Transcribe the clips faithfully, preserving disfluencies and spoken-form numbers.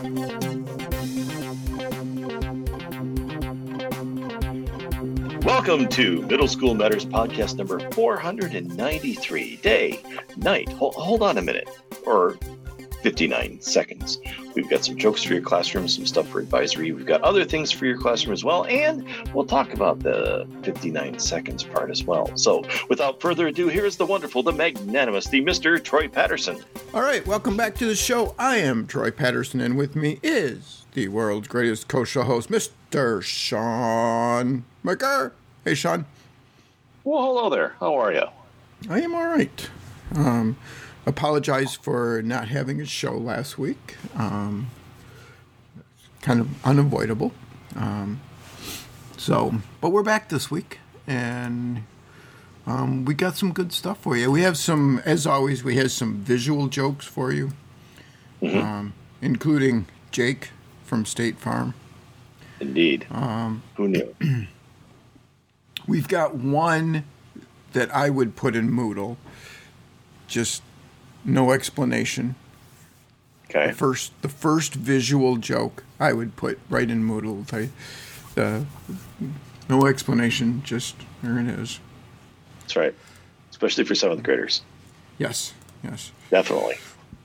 Welcome to Middle School Matters podcast number four hundred ninety-three. Day, night, hold, hold on a minute, or fifty-nine seconds. We've got some jokes for your classroom, some stuff for advisory. We've got other things for your classroom as well, and we'll talk about the fifty-nine seconds part as well. So without further ado, here is the wonderful, the magnanimous, the Mister Troy Patterson. All right, welcome back to the show. I am Troy Patterson, and with me is the world's greatest co-show host, Mister Sean Maker. Hey, Sean. Well, hello there. How are you? I am all right. Um, apologize for not having a show last week. Um, kind of unavoidable. Um, so, but we're back this week, and um, we got some good stuff for you. We have some, as always, we have some visual jokes for you, mm-hmm. um, including Jake from State Farm. Indeed. Um, Who knew? We've got one that I would put in Moodle. Just no explanation. Okay. The first, the first visual joke I would put right in Moodle. I, uh, no explanation. Just there it is. That's right. Especially for seventh graders. Yes. Yes. Definitely.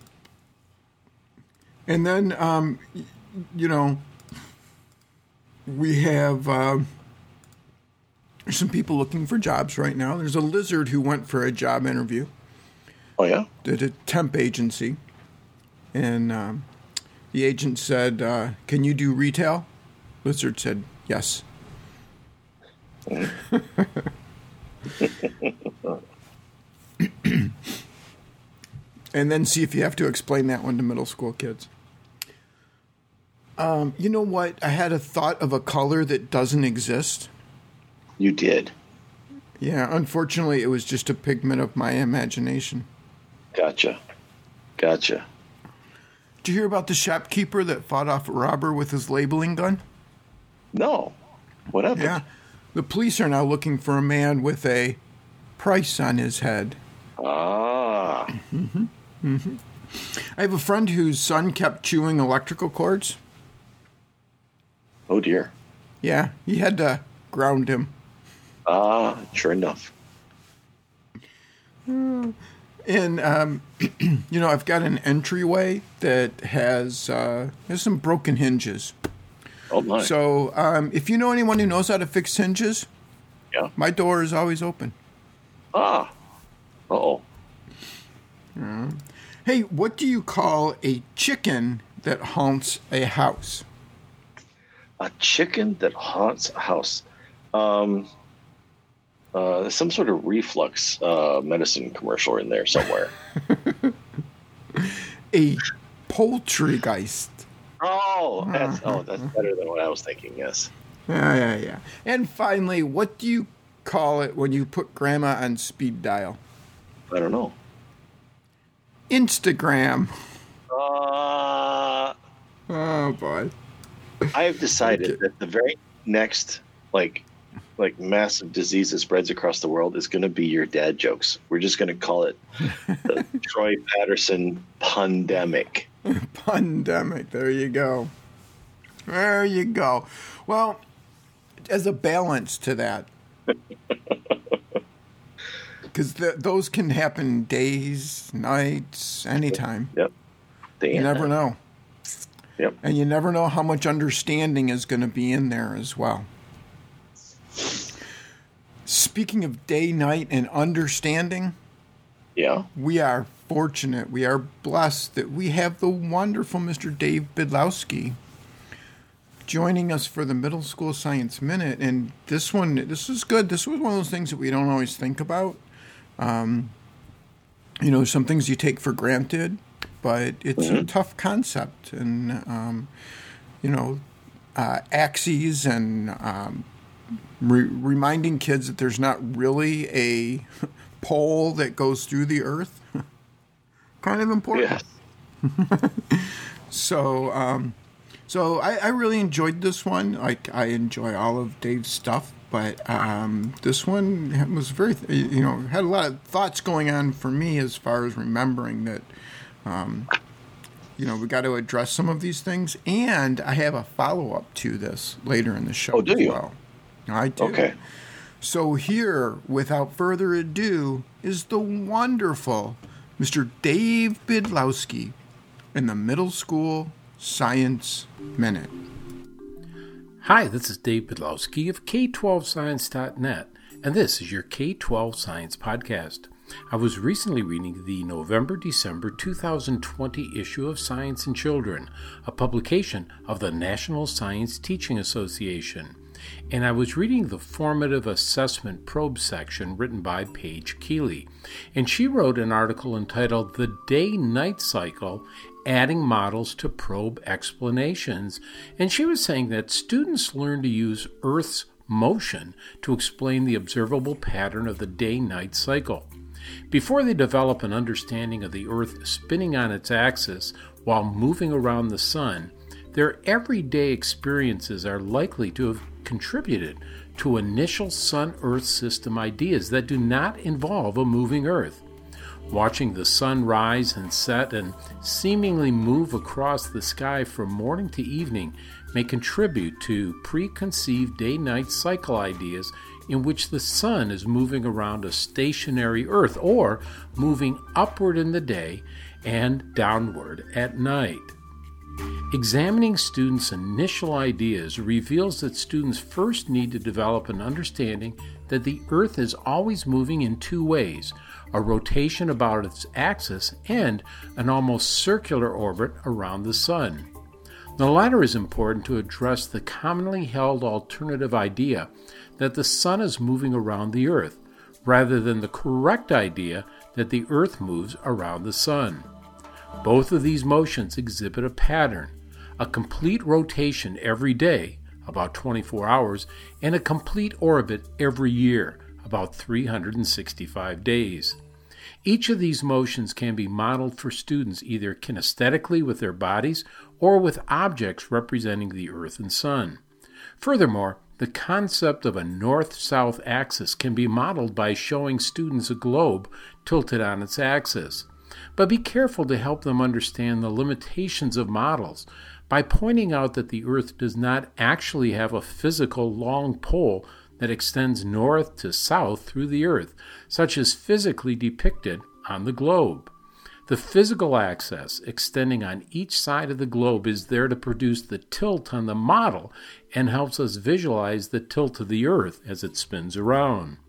And then, um, you know, we have. Uh, There's some people looking for jobs right now. There's a lizard who went for a job interview. Oh, yeah? At a temp agency. And um, the agent said, uh, can you do retail? Lizard said, yes. And then see if you have to explain that one to middle school kids. Um, you know what? I had a thought of a color that doesn't exist. You did. Yeah, unfortunately, it was just a pigment of my imagination. Gotcha. Gotcha. Did you hear about the shopkeeper that fought off a robber with his labeling gun? No. What happened? Yeah. The police are now looking for a man with a price on his head. Ah. Mm-hmm. Mm-hmm. I have a friend whose son kept chewing electrical cords. Oh, dear. Yeah, he had to ground him. Ah, sure enough. And, um, you know, I've got an entryway that has, uh, has some broken hinges. Oh, my. So um, if you know anyone who knows how to fix hinges, yeah, my door is always open. Ah. Uh-oh. Uh, hey, what do you call a chicken that haunts a house? A chicken that haunts a house. Um, uh, some sort of reflux uh, medicine commercial in there somewhere. A poultrygeist. Oh, that's oh, that's better than what I was thinking. Yes. Yeah, yeah, yeah. And finally, what do you call it when you put grandma on speed dial? I don't know. Instagram. Uh, oh boy. I have decided that the very next like like massive disease that spreads across the world is going to be your dad jokes. We're just going to call it the Troy Patterson pandemic. Pandemic. There you go. There you go. Well, as a balance to that, because those can happen days, nights, anytime. Yep. Day you never night. know. Yep. And you never know how much understanding is going to be in there as well. Speaking of day, night, and understanding, yeah, we are fortunate, we are blessed that we have the wonderful Mister Dave Bydlowski joining us for the Middle School Science Minute. And this one, this is good. This was one of those things that we don't always think about. Um, you know, some things you take for granted, but it's mm-hmm. a tough concept. And, um, you know, uh, axes and um, re- reminding kids that there's not really a pole that goes through the earth. Kind of important. Yes. so, um, so I, I really enjoyed this one. Like, I enjoy all of Dave's stuff, but um, this one was very, you know, had a lot of thoughts going on for me as far as remembering that, um, you know, we got to address some of these things. And I have a follow-up to this later in the show oh, do as you? well. I do. Okay. So here, without further ado, is the wonderful Mister Dave Bydlowski in the Middle School Science Minute. Hi, this is Dave Bydlowski of K twelve science dot net, and this is your K twelve Science Podcast. I was recently reading the November-December two thousand twenty issue of Science and Children, a publication of the National Science Teaching Association, and I was reading the Formative Assessment Probe section written by Paige Keeley, and she wrote an article entitled The Day-Night Cycle, Adding Models to Probe Explanations, and she was saying that students learn to use Earth's motion to explain the observable pattern of the day-night cycle. Before they develop an understanding of the Earth spinning on its axis while moving around the sun, their everyday experiences are likely to have contributed to initial Sun-Earth system ideas that do not involve a moving Earth. Watching the sun rise and set and seemingly move across the sky from morning to evening may contribute to preconceived day-night cycle ideas in which the sun is moving around a stationary Earth or moving upward in the day and downward at night. Examining students' initial ideas reveals that students first need to develop an understanding that the Earth is always moving in two ways, a rotation about its axis and an almost circular orbit around the sun. The latter is important to address the commonly held alternative idea that the sun is moving around the Earth, rather than the correct idea that the Earth moves around the sun. Both of these motions exhibit a pattern, a complete rotation every day, about twenty-four hours, and a complete orbit every year, about three hundred sixty-five days. Each of these motions can be modeled for students either kinesthetically with their bodies or with objects representing the Earth and Sun. Furthermore, the concept of a north-south axis can be modeled by showing students a globe tilted on its axis. But be careful to help them understand the limitations of models by pointing out that the Earth does not actually have a physical long pole that extends north to south through the Earth, such as physically depicted on the globe. The physical axis extending on each side of the globe is there to produce the tilt on the model and helps us visualize the tilt of the Earth as it spins around.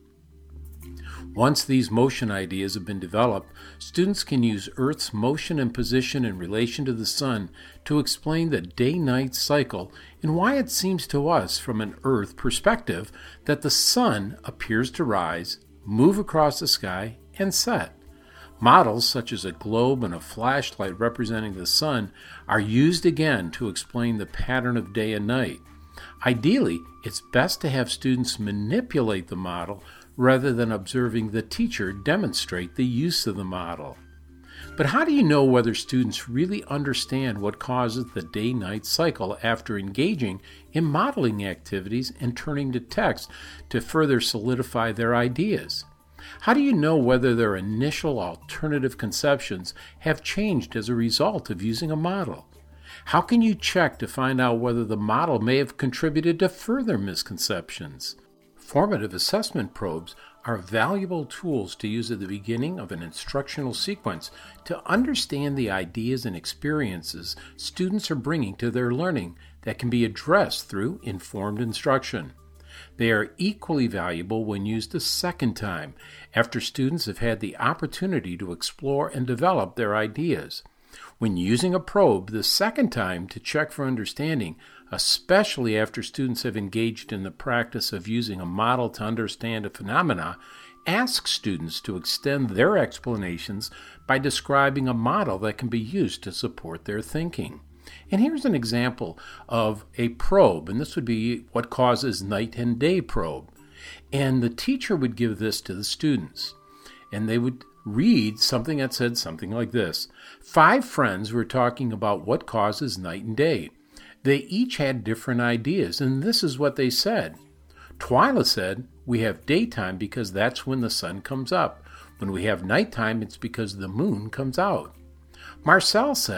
Once these motion ideas have been developed, students can use Earth's motion and position in relation to the sun to explain the day-night cycle and why it seems to us from an Earth perspective that the sun appears to rise, move across the sky, and set. Models such as a globe and a flashlight representing the sun are used again to explain the pattern of day and night. Ideally, it's best to have students manipulate the model rather than observing the teacher demonstrate the use of the model. But how do you know whether students really understand what causes the day-night cycle after engaging in modeling activities and turning to text to further solidify their ideas? How do you know whether their initial alternative conceptions have changed as a result of using a model? How can you check to find out whether the model may have contributed to further misconceptions? Formative assessment probes are valuable tools to use at the beginning of an instructional sequence to understand the ideas and experiences students are bringing to their learning that can be addressed through informed instruction. They are equally valuable when used a second time, after students have had the opportunity to explore and develop their ideas. When using a probe the second time to check for understanding, especially after students have engaged in the practice of using a model to understand a phenomena, ask students to extend their explanations by describing a model that can be used to support their thinking. And here's an example of a probe, and this would be what causes night and day probe. And the teacher would give this to the students, and they would read something that said something like this. Five friends were talking about what causes night and day. They each had different ideas, and this is what they said. Twyla said, we have daytime because that's when the sun comes up. When we have nighttime, it's because the moon comes out. Marcel said,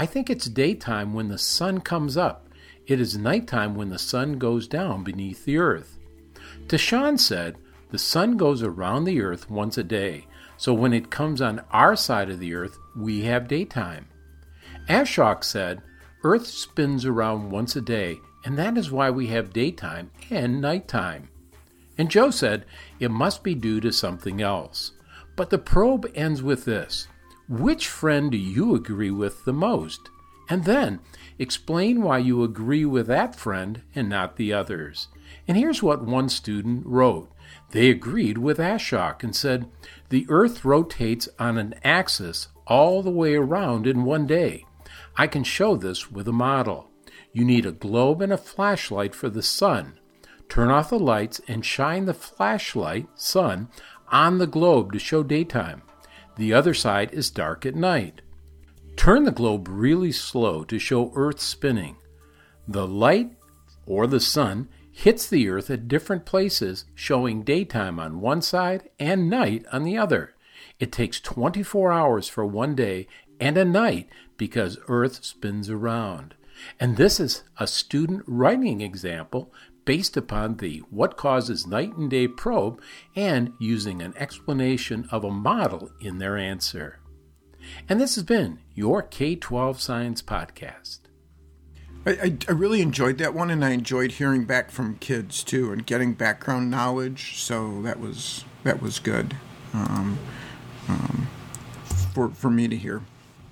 I think it's daytime when the sun comes up. It is nighttime when the sun goes down beneath the earth. Tashan said, the sun goes around the earth once a day, so when it comes on our side of the earth, we have daytime. Ashok said, earth spins around once a day, and that is why we have daytime and nighttime. And Joe said, it must be due to something else. But the probe ends with this. Which friend do you agree with the most? And then, explain why you agree with that friend and not the others. And here's what one student wrote. They agreed with Ashok and said, the earth rotates on an axis all the way around in one day. I can show this with a model. You need a globe and a flashlight for the sun. Turn off the lights and shine the flashlight, sun, on the globe to show daytime. The other side is dark at night. Turn the globe really slow to show Earth spinning. The light, or the sun, hits the Earth at different places, showing daytime on one side and night on the other. It takes twenty-four hours for one day and a night because Earth spins around. And this is a student writing example based upon the What Causes Night and Day probe and using an explanation of a model in their answer. And this has been your K twelve Science Podcast. I, I, I really enjoyed that one, and I enjoyed hearing back from kids too and getting background knowledge. So that was that was good um, um, for for me to hear.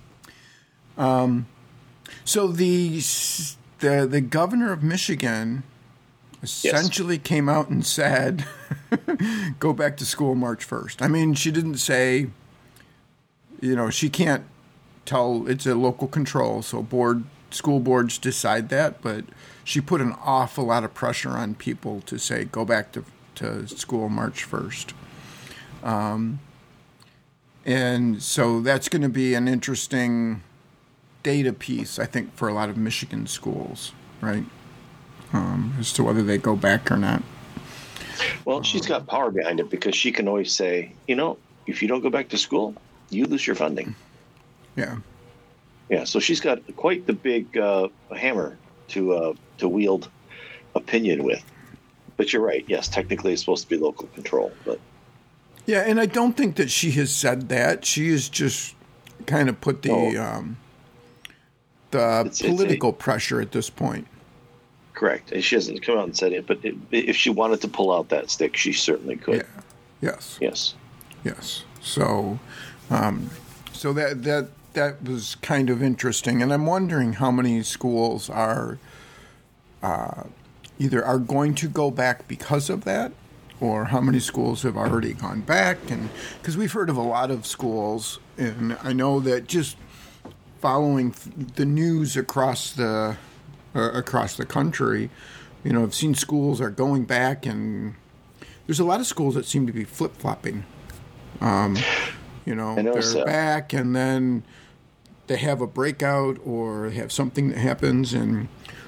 Um, so the the the governor of Michigan essentially yes. came out and said, "Go back to school March first." I mean, she didn't say, you know, she can't tell, it's a local control, so board school boards decide that, but she put an awful lot of pressure on people to say, go back to, to school March first. Um, and so that's going to be an interesting data piece, I think, for a lot of Michigan schools, right? Um, as to whether they go back or not. Well, she's got power behind it because she can always say, you know, if you don't go back to school, you lose your funding. Yeah. Yeah, so she's got quite the big uh, hammer to uh, to wield opinion with. But you're right. Yes, technically it's supposed to be local control. But yeah, and I don't think that she has said that. She has just kind of put the no. um, the it's, political it's a, pressure at this point. Correct. And she hasn't come out and said it, but it, if she wanted to pull out that stick, she certainly could. Yeah. Yes. Yes. Yes. So, um, so that that that was kind of interesting, and I'm wondering how many schools are uh, either are going to go back because of that, or how many schools have already gone back. And because we've heard of a lot of schools, and I know that just following the news across the uh, across the country, you know, I've seen schools are going back, and there's a lot of schools that seem to be flip flopping. Um, you know, they're so. back, and then they have a breakout or have something that happens, and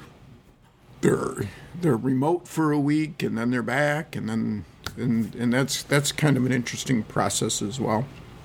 they're they're remote for a week, and then they're back, and then and and that's that's kind of an interesting process as well.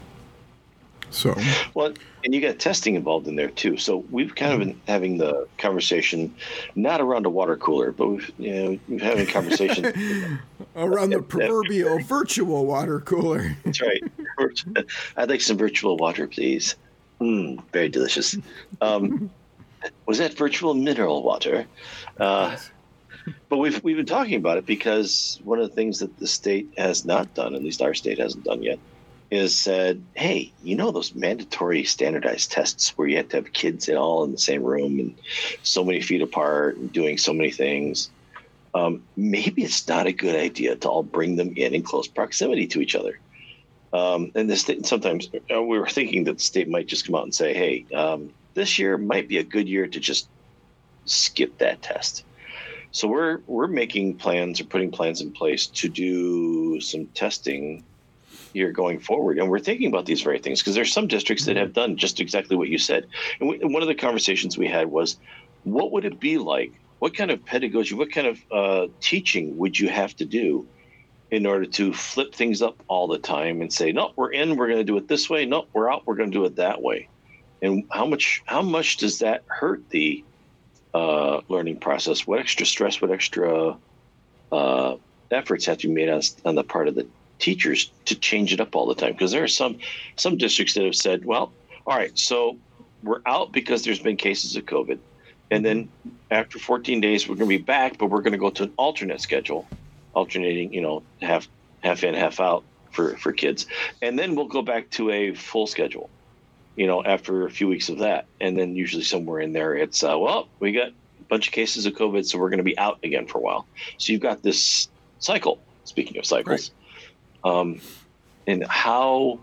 So well, and you got testing involved in there too. So we've kind of been having the conversation, not around a water cooler, but we've you know we've having a conversation around the proverbial virtual water cooler. That's right. I'd like some virtual water, please. Mm, very delicious. Um, was that virtual mineral water? Uh, yes. But we've we've been talking about it because one of the things that the state has not done, at least our state hasn't done yet, is said, hey, you know those mandatory standardized tests where you have to have kids in all in the same room and so many feet apart and doing so many things. Um, maybe it's not a good idea to all bring them in in close proximity to each other. Um, and the state, sometimes uh, we were thinking that the state might just come out and say, hey, um, this year might be a good year to just skip that test. So we're we're making plans or putting plans in place to do some testing here going forward. And we're thinking about these very things because there's some districts that have done just exactly what you said. And, we, and one of the conversations we had was, what would it be like? What kind of pedagogy, what kind of uh, teaching would you have to do in order to flip things up all the time and say, no, we're in, we're going to do it this way. No, we're out, we're going to do it that way. and how much how much does that hurt the uh, learning process? What extra stress, what extra uh, efforts have to be made on, on the part of the teachers to change it up all the time? Because there are some some districts that have said, well, all right, so we're out because there's been cases of COVID, and then after fourteen days we're going to be back, but we're going to go to an alternate schedule, alternating, you know, half half in, half out for for kids, and then we'll go back to a full schedule, you know, after a few weeks of that. And then usually somewhere in there it's uh, well, we got a bunch of cases of COVID, so we're going to be out again for a while. So you've got this cycle, speaking of cycles. Right. Um, and how,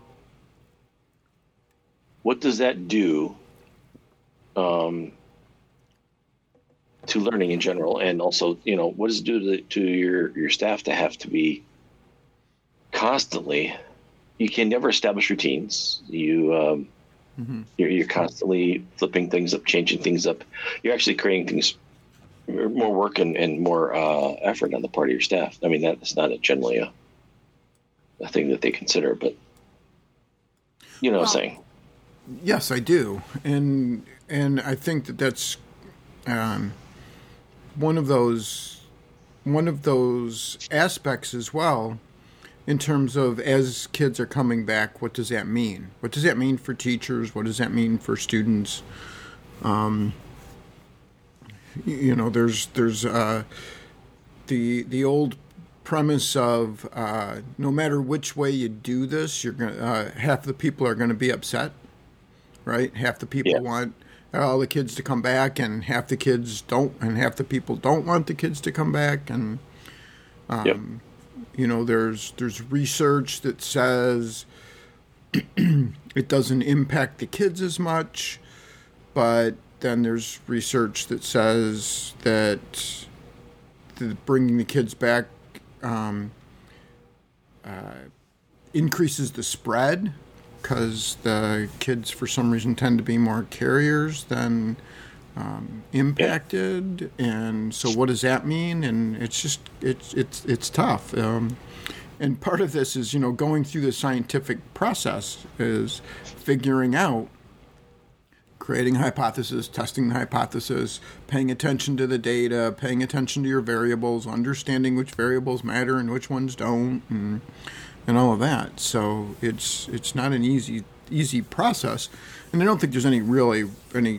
what does that do um, to learning in general? And also, you know, what does it do to, to your, your staff to have to be constantly, you can never establish routines. You, um, mm-hmm. you're, you're constantly flipping things up, changing things up. You're actually creating things, more work and, and more uh, effort on the part of your staff. I mean, that's not a generally a, a thing that they consider, but you know well, what I'm saying. Yes, I do. And, and I think that that's um, one of those, one of those aspects as well, in terms of as kids are coming back, what does that mean? What does that mean for teachers? What does that mean for students? Um, you know, there's there's uh, the the old premise of uh, no matter which way you do this, you're gonna uh, half the people are going to be upset, right? Half the people yes. want all the kids to come back, and half the kids don't, and half the people don't want the kids to come back, and um, yep. You know, there's there's research that says it doesn't impact the kids as much, but then there's research that says that, that bringing the kids back um, uh, increases the spread, because the kids, for some reason, tend to be more carriers than Um, impacted, and so what does that mean? And it's just it's it's it's tough. Um, and part of this is, you know, going through the scientific process is figuring out, creating a hypothesis, testing the hypothesis, paying attention to the data, paying attention to your variables, understanding which variables matter and which ones don't, and and all of that. So it's it's not an easy easy process, and I don't think there's any really any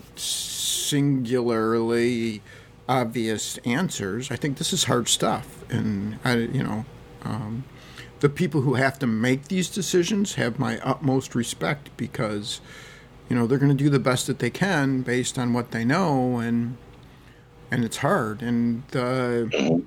singularly obvious answers. I think this is hard stuff, and I, you know, um, the people who have to make these decisions have my utmost respect, because, you know, they're going to do the best that they can based on what they know, and and it's hard. And the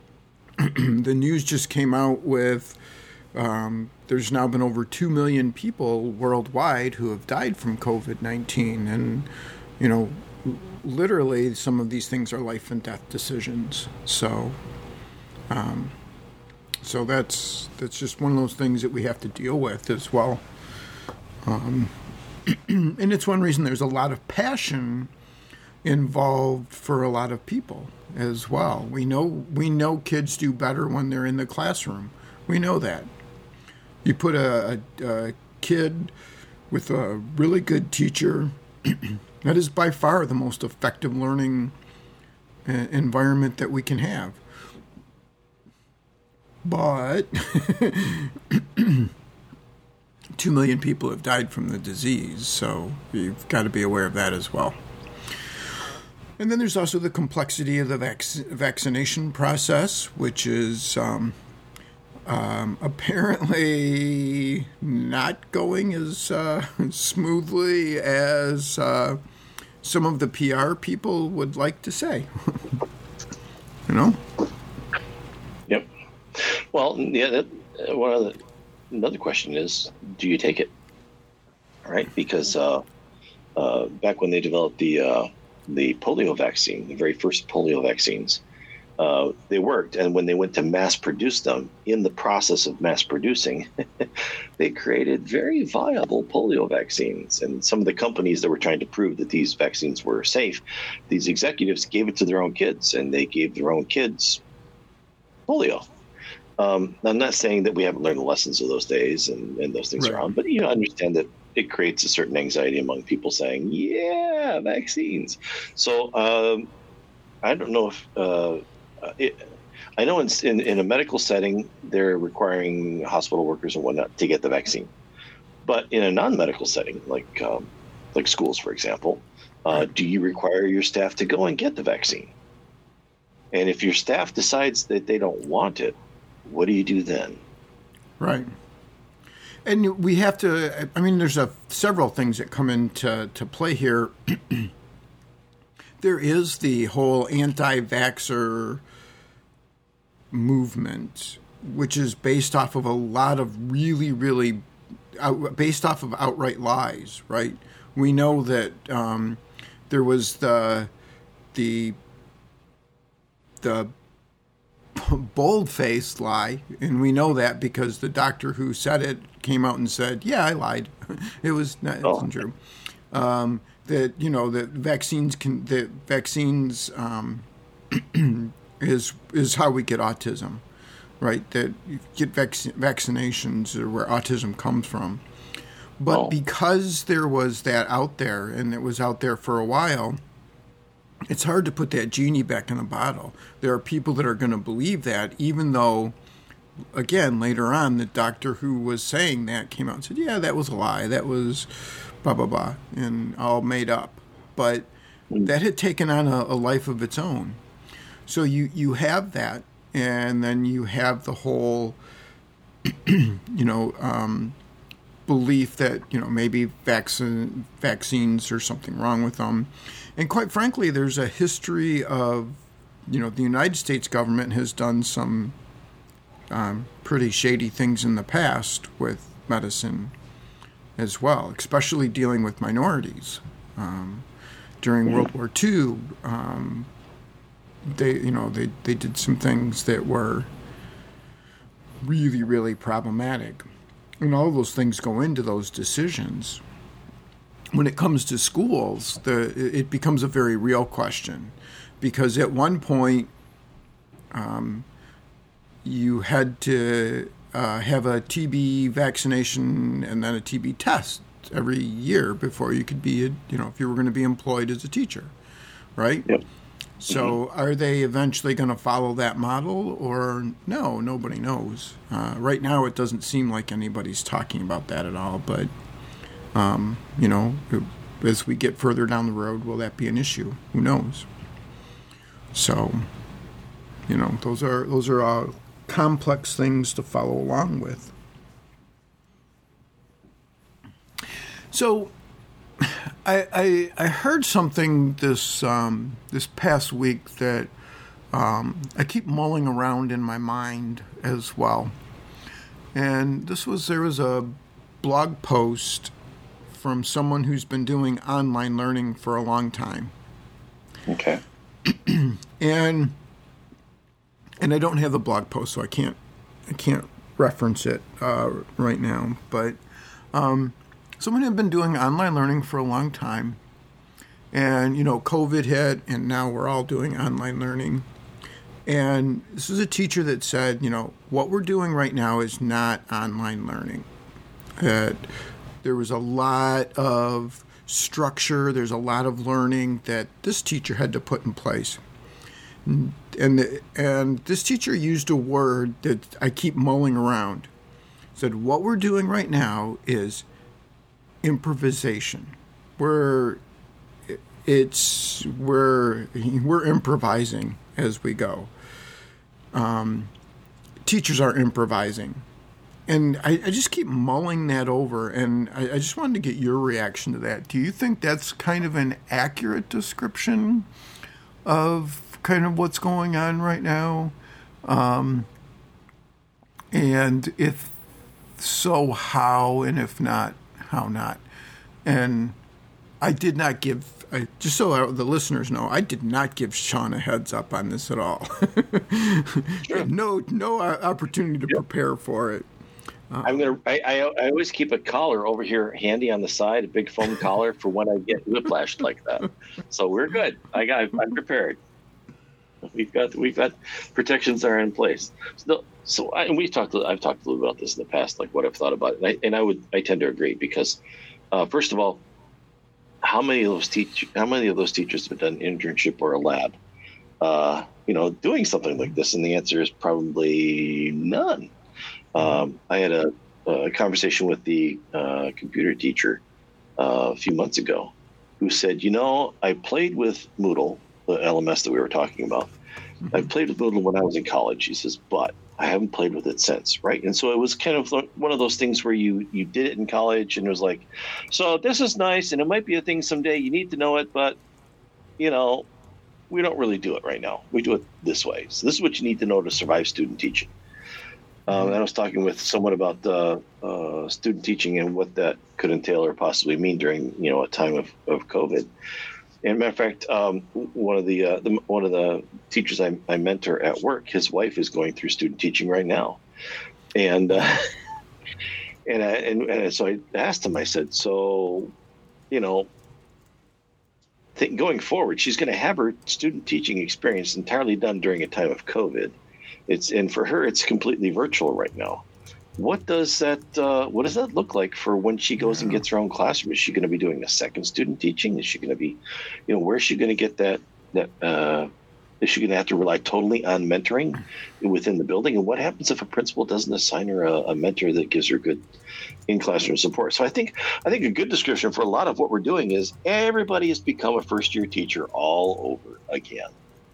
the news just came out with um, there's now been over two million people worldwide who have died from COVID nineteen, and you know, literally, some of these things are life and death decisions. So, um, so that's that's just one of those things that we have to deal with as well. Um, and it's one reason there's a lot of passion involved for a lot of people as well. We know we know kids do better when they're in the classroom. We know that. You put a, a, a kid with a really good teacher. That is by far the most effective learning uh, environment that we can have. But two million people have died from the disease, so you've got to be aware of that as well. And then there's also the complexity of the vac- vaccination process, which is um, um, apparently not going as uh, smoothly as uh, some of the P R people would like to say. You know? Yep. Well, yeah. That, uh, one of the, another question is, do you take it? All right, because uh, uh, back when they developed the uh, the polio vaccine, the very first polio vaccines, uh, they worked, and when they went to mass produce them, in the process of mass producing, they created very viable polio vaccines. And some of the companies that were trying to prove that these vaccines were safe, these executives gave it to their own kids, and they gave their own kids polio. Um, I'm not saying that we haven't learned the lessons of those days and, and those things right. are on, but you know, understand that it creates a certain anxiety among people saying, yeah, vaccines. So um, I don't know if uh, it, I know in, in, in a medical setting, they're requiring hospital workers and whatnot to get the vaccine. But in a non-medical setting, like um, like schools, for example, uh, do you require your staff to go and get the vaccine? And if your staff decides that they don't want it, what do you do then? Right. And we have to, I mean, there's a, several things that come into to play here. There is the whole anti-vaxxer movement, which is based off of a lot of really, really, out, based off of outright lies, right? We know that um, there was the, the, the bold-faced lie, and we know that because the doctor who said it came out and said, yeah, I lied. It was not it wasn't true. Um, that, you know, that vaccines can, that vaccines um, is is how we get autism, right? That you get vac- vaccinations are where autism comes from. But oh. because there was that out there, and it was out there for a while, it's hard to put that genie back in the bottle. There are people that are going to believe that, even though, again, later on, the doctor who was saying that came out and said, yeah, that was a lie. That was blah, blah, blah, and all made up. But that had taken on a, a life of its own. So you, you have that, and then you have the whole, you know, um, belief that, you know, maybe vaccine, vaccines or something wrong with them. And quite frankly, there's a history of, you know, the United States government has done some um, pretty shady things in the past with medicine as well, especially dealing with minorities. Um, during mm-hmm. World War Two, um, they, you know, they, they did some things that were really, really problematic. And all those things go into those decisions. When it comes to schools, the it becomes a very real question, because at one point, um, you had to uh, have a T B vaccination and then a T B test every year before you could be, a, you know, if you were going to be employed as a teacher, right? Yep. So mm-hmm. are they eventually going to follow that model, or no? Nobody knows. Uh, right now, it doesn't seem like anybody's talking about that at all, but. Um, you know, as we get further down the road, will that be an issue? Who knows? So, you know, those are those are all complex things to follow along with. So, I I, I heard something this um, this past week that um, I keep mulling around in my mind as well, and this was there was a blog post from someone who's been doing online learning for a long time. Okay. and and I don't have the blog post, so I can't I can't reference it uh, right now. But um, someone had been doing online learning for a long time, and you know, COVID hit, and now we're all doing online learning. And this is a teacher that said, you know, what we're doing right now is not online learning. Uh, There was a lot of structure, there's a lot of learning that this teacher had to put in place. And and this teacher used a word that I keep mulling around. Said, what we're doing right now is improvisation. We're it's we're we're improvising as we go. Um, teachers are improvising. And I, I just keep mulling that over, and I, I just wanted to get your reaction to that. Do you think that's kind of an accurate description of kind of what's going on right now? Um, and if so, how? And if not, how not? And I did not give, I, just so the listeners know, I did not give Sean a heads up on this at all. Sure. no, no opportunity to yep. prepare for it. Uh, I'm gonna. I, I I always keep a collar over here handy on the side, a big foam collar for when I get whiplashed like that. So we're good. I got. I'm prepared. We've got we've got protections are in place. So, so I, and we've talked. I've talked a little about this in the past, like what I've thought about it, and I, and I would I tend to agree because Uh, first of all, how many of those teach how many of those teachers have done an internship or a lab, uh, you know, doing something like this? And the answer is probably none. Um, I had a, a conversation with the uh, computer teacher uh, a few months ago, who said, you know, I played with Moodle, the L M S that we were talking about. Mm-hmm. I played with Moodle when I was in college. He says, but I haven't played with it since, right? And so it was kind of one of those things where you you did it in college, and it was like, so this is nice, and it might be a thing someday. You need to know it, but, you know, we don't really do it right now. We do it this way. So this is what you need to know to survive student teaching. Um, and I was talking with someone about uh, uh, student teaching and what that could entail or possibly mean during, you know, a time of, of COVID. And matter of fact, um, one of the, uh, the one of the teachers I, I mentor at work, his wife is going through student teaching right now, and uh, and, I, and and so I asked him. I said, so, you know, think going forward, she's going to have her student teaching experience entirely done during a time of COVID. It's and for her, it's completely virtual right now. What does that uh, what does that look like for when she goes and gets her own classroom? Is she going to be doing a second student teaching? Is she going to be, you know, where's she going to get that that uh, is she going to have to rely totally on mentoring within the building? And what happens if a principal doesn't assign her a, a mentor that gives her good in classroom support? So I think I think a good description for a lot of what we're doing is everybody has become a first year teacher all over again.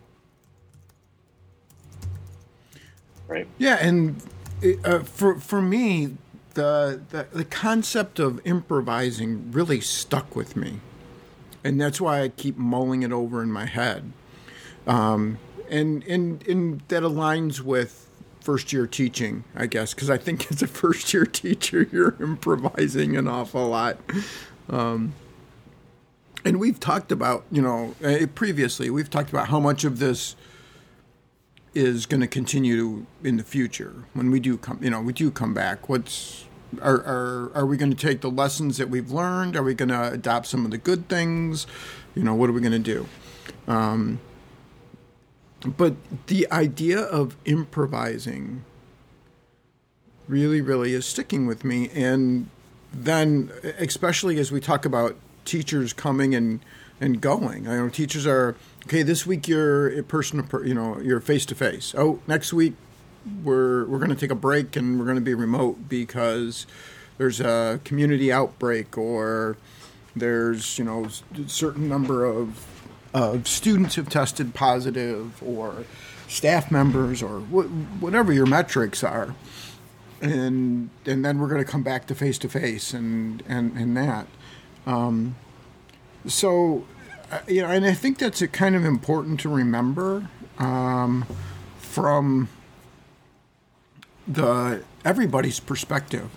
Right. Yeah, and uh, for for me, the, the the concept of improvising really stuck with me, and that's why I keep mulling it over in my head. Um, and and and that aligns with first year teaching, I guess, because I think as a first year teacher, you're improvising an awful lot. Um, and we've talked about, you know, previously we've talked about how much of this is going to continue in the future when we do come, you know, we do come back. What's are are are we going to take the lessons that we've learned? Are we going to adopt some of the good things? You know, what are we going to do? Um, but the idea of improvising really, really is sticking with me. And then, especially as we talk about teachers coming and and going, I know teachers are. Okay, this week you're a person, you know, you're face to face. Oh, next week we're we're going to take a break and we're going to be remote because there's a community outbreak or there's, you know, a certain number of of students have tested positive or staff members or wh- whatever your metrics are, and and then we're going to come back to face to face and and and that. Um, so. Uh, you know, and I think that's a kind of important to remember um, from the everybody's perspective.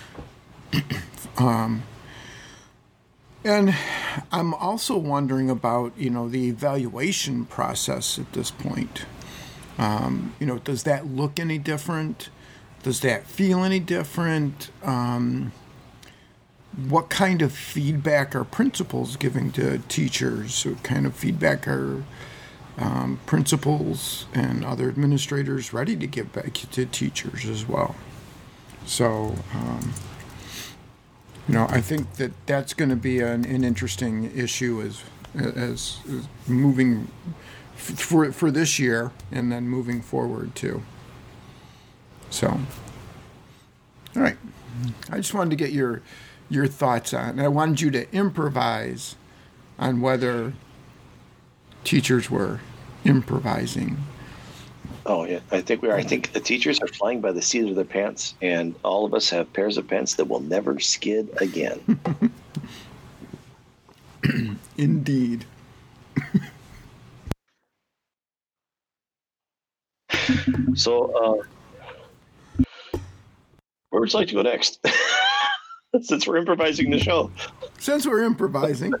um, and I'm also wondering about, you know, the evaluation process at this point. Um, you know, does that look any different? Does that feel any different? Um, What kind of feedback are principals giving to teachers? What kind of feedback are um, principals and other administrators ready to give back to teachers as well? So, um, you know, I think that that's going to be an, an interesting issue as, as as moving f- for for this year and then moving forward too. So, all right, I just wanted to get your. your thoughts on. I wanted you to improvise on whether teachers were improvising. Oh yeah, I think we are. I think the teachers are flying by the seat of their pants, and all of us have pairs of pants that will never skid again. Indeed. So, uh, where would you like to go next? Since we're improvising the show. Since we're improvising.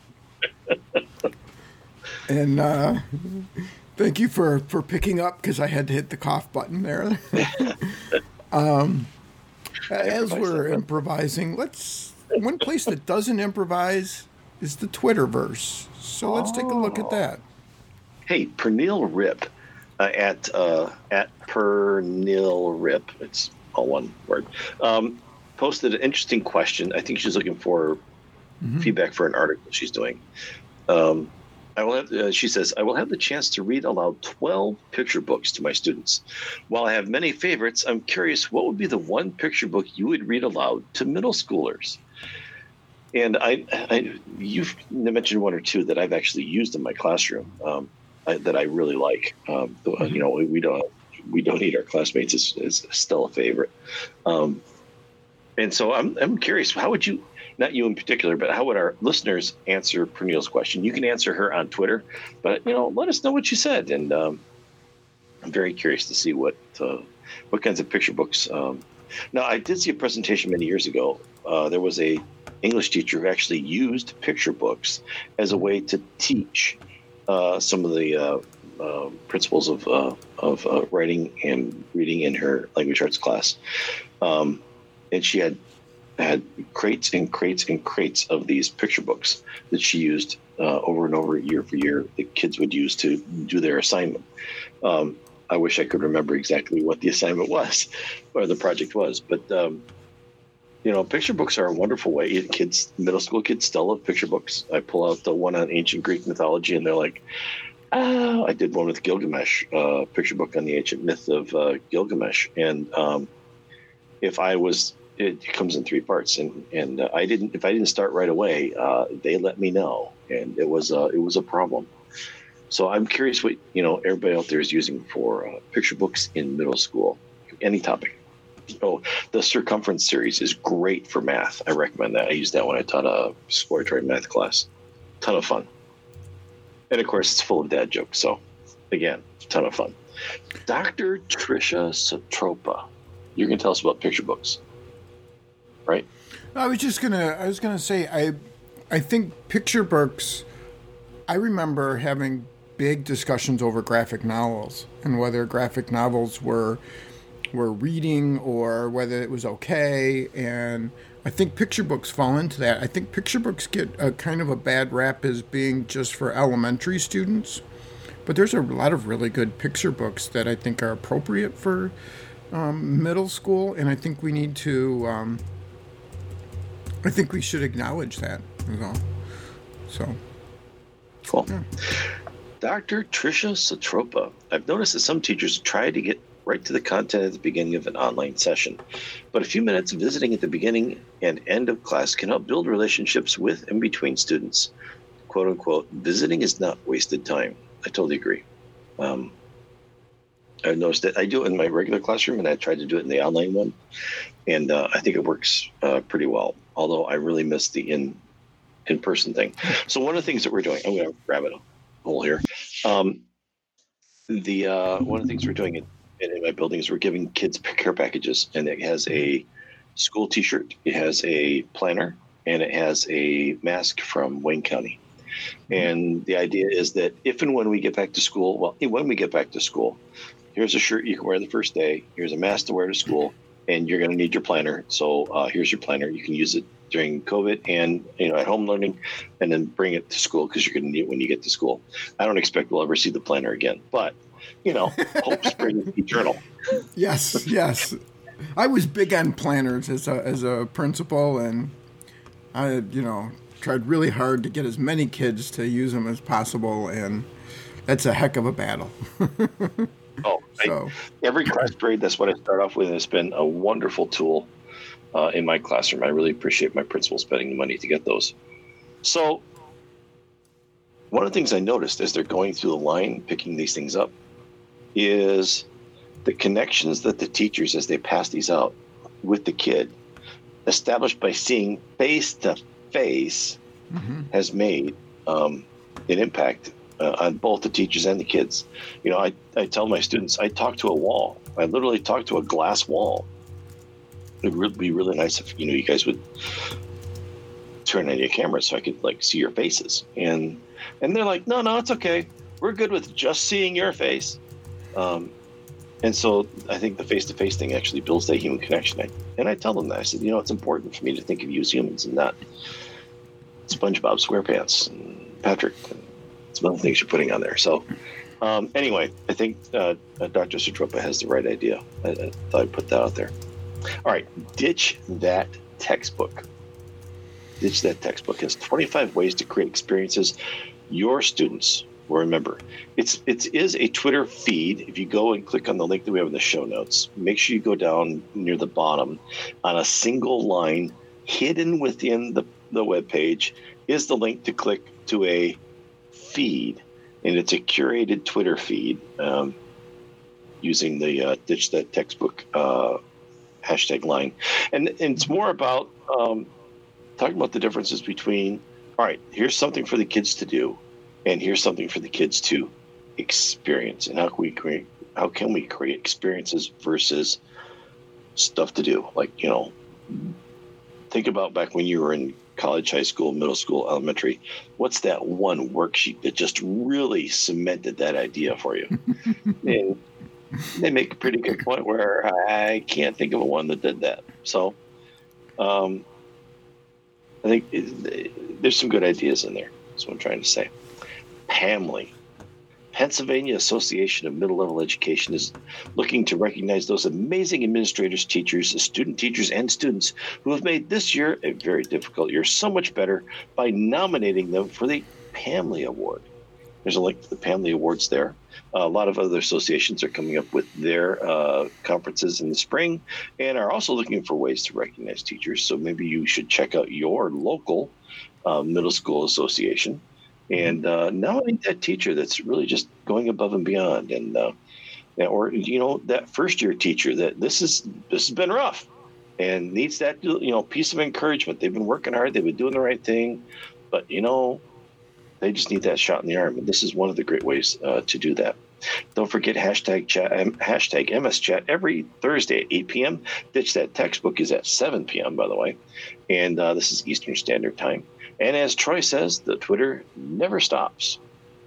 And uh, thank you for, for picking up, because I had to hit the cough button there. um, as we're improvising, let's one place that doesn't improvise is the Twitterverse. So let's take a look at that. Hey, Pernil Rip uh, at uh, at Pernil Rip. It's all one word. Um, posted an interesting question. I think she's looking for mm-hmm. feedback for an article she's doing. Um, I will have, uh, she says, I will have the chance to read aloud twelve picture books to my students. While I have many favorites, I'm curious, what would be the one picture book you would read aloud to middle schoolers? And I, I you've mentioned one or two that I've actually used in my classroom um, I, that I really like. Um, mm-hmm. You know, we, we don't we don't need our classmates is, is still a favorite. Um, and so I'm I'm curious, how would you? Not you in particular, but how would our listeners answer Pernille's question? You can answer her on Twitter, but you know, let us know what you said, and um, I'm very curious to see what uh, what kinds of picture books. Um, now, I did see a presentation many years ago. Uh, there was a English teacher who actually used picture books as a way to teach uh, some of the uh, uh, principles of uh, of uh, writing and reading in her language arts class, um, and she had. had crates and crates and crates of these picture books that she used uh, over and over, year for year, the kids would use to do their assignment. Um, I wish I could remember exactly what the assignment was or the project was, but um, you know, picture books are a wonderful way. Kids, middle school kids still love picture books. I pull out the one on ancient Greek mythology and they're like, oh, I did one with Gilgamesh, uh, picture book on the ancient myth of uh, Gilgamesh. And um, if I was, it comes in three parts, and and uh, I didn't. If I didn't start right away, uh, they let me know, and it was uh, it was a problem. So I'm curious what you know everybody out there is using for uh, picture books in middle school, any topic. Oh, the Circumference series is great for math. I recommend that. I used that when I taught a exploratory math class. Ton of fun, and of course it's full of dad jokes. So again, ton of fun. Doctor Tricia Satropa, you're gonna tell us about picture books. Right. I was just gonna. I was gonna say. I, I think picture books. I remember having big discussions over graphic novels and whether graphic novels were, were reading or whether it was okay. And I think picture books fall into that. I think picture books get a kind of a bad rap as being just for elementary students, but there's a lot of really good picture books that I think are appropriate for um, middle school, and I think we need to. Um, I think we should acknowledge that, you know. So, cool. Yeah. Doctor Tricia Satropa. I've noticed that some teachers try to get right to the content at the beginning of an online session, but a few minutes visiting at the beginning and end of class can help build relationships with and between students. "Quote unquote," visiting is not wasted time. I totally agree. Um, I've noticed that I do it in my regular classroom, and I tried to do it in the online one, and uh, I think it works uh, pretty well. Although I really miss the in in person thing. So one of the things that we're doing, I'm going to grab it a hole here. Um, the uh, one of the things we're doing in, in my building is we're giving kids care packages, and it has a school T-shirt, it has a planner, and it has a mask from Wayne County. And the idea is that if and when we get back to school, well, when we get back to school, here's a shirt you can wear the first day. Here's a mask to wear to school. And you're going to need your planner. So uh, here's your planner. You can use it during COVID and, you know, at home learning, and then bring it to school because you're going to need it when you get to school. I don't expect we'll ever see the planner again, but, you know, hope springs eternal. Yes, yes. I was big on planners as a, as a principal, and I, you know, tried really hard to get as many kids to use them as possible, and that's a heck of a battle. Oh, so. I, every class grade, that's what I start off with, and it's been a wonderful tool uh, in my classroom. I really appreciate my principal spending the money to get those. So one of the things I noticed as they're going through the line, picking these things up, is the connections that the teachers, as they pass these out with the kid, established by seeing face-to-face, mm-hmm. has made um, an impact Uh, on both the teachers and the kids. You know, I, I tell my students, I talk to a wall. I literally talk to a glass wall. It would be really nice if, you know, you guys would turn on your camera so I could, like, see your faces. And and they're like, no, no, it's okay. We're good with just seeing your face. Um, and so I think the face-to-face thing actually builds that human connection. I, and I tell them that. I said, you know, it's important for me to think of you as humans and not SpongeBob SquarePants and Patrick and some other things you're putting on there. So um, anyway, I think uh, Doctor Satropa has the right idea. I, I thought I'd put that out there. All right, ditch that textbook. Ditch That Textbook has twenty-five ways to create experiences your students will remember. It's it is a Twitter feed. If you go and click on the link that we have in the show notes, make sure you go down near the bottom on a single line, hidden within the, the web page, is the link to click to a feed. And it's a curated Twitter feed um, using the uh, Ditch That Textbook uh, hashtag line. And, and it's more about um, talking about the differences between, all right, here's something for the kids to do, and here's something for the kids to experience. And how can we create, how can we create experiences versus stuff to do? Like, you know, think about back when you were in college, high school, middle school, elementary. What's that one worksheet that just really cemented that idea for you? And they make a pretty good point where I can't think of a one that did that. So um, I think it, there's some good ideas in there. That's what I'm trying to say. PAMLE, Pennsylvania Association of Middle-Level Education, is looking to recognize those amazing administrators, teachers, student teachers, and students who have made this year, a very difficult year, so much better by nominating them for the PAMLE Award. There's a link to the PAMLE Awards there. Uh, a lot of other associations are coming up with their uh, conferences in the spring and are also looking for ways to recognize teachers. So maybe you should check out your local uh, middle school association and uh, nominate that teacher that's really just going above and beyond. And uh, or, you know, that first year teacher that this is this has been rough and needs that, you know, piece of encouragement. They've been working hard. They've been doing the right thing. But, you know, they just need that shot in the arm. And this is one of the great ways uh, to do that. Don't forget hashtag chat, hashtag M S Chat every Thursday at eight p.m. Ditch That Textbook is at seven p.m., by the way. And uh, this is Eastern Standard Time. And as Troy says, the Twitter never stops.